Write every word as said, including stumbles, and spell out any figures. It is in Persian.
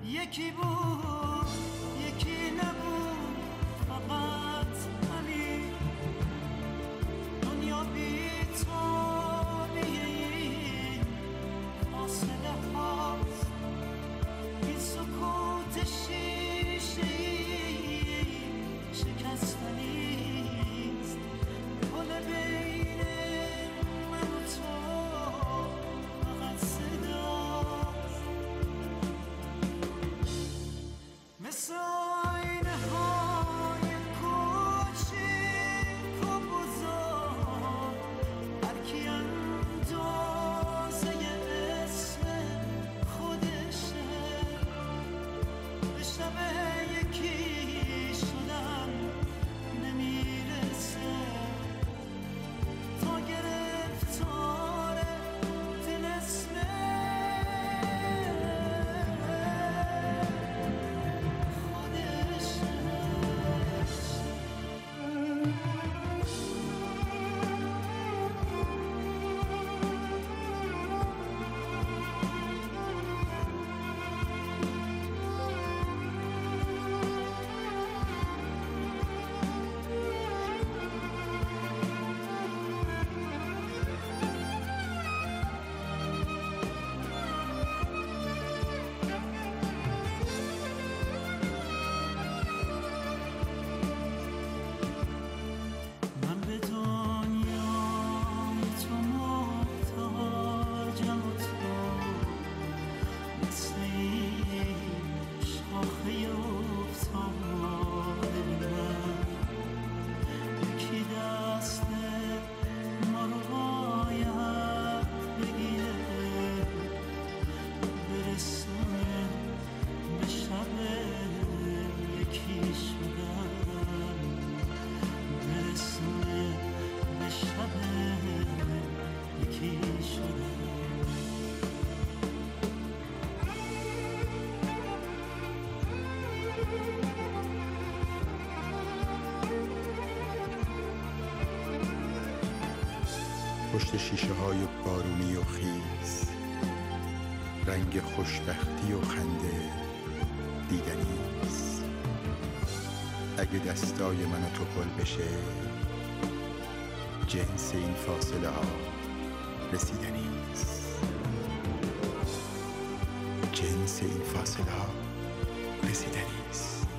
یکی بود یکی نبود، فقط همین دنیا بی تو بی این فاصله هاست، این سکوت شیشه‌ای شکستنیست، پل بین من و تو فقط صداست، مثل آینه های کوچیک و بزرگ، هر کی اندازه اسم خودشه، به شب یکی شدن نمیرسه، تا گرفتار دل اسمه من به دنیای تو محتاجم و تو مثل این شاخه افتاده من، یکی دست ما رو باید بگیره، برسونه به شب یکی شدن، برسونه به شب یکی شدن. پشت شیشه های بارونی و خیز، رنگ خوشبختی و خنده دیدنیست، اگه دستای من و تو پل بشه، جنس این فاصله ها رسیدنیست، جنس این فاصله ها رسیدنیست.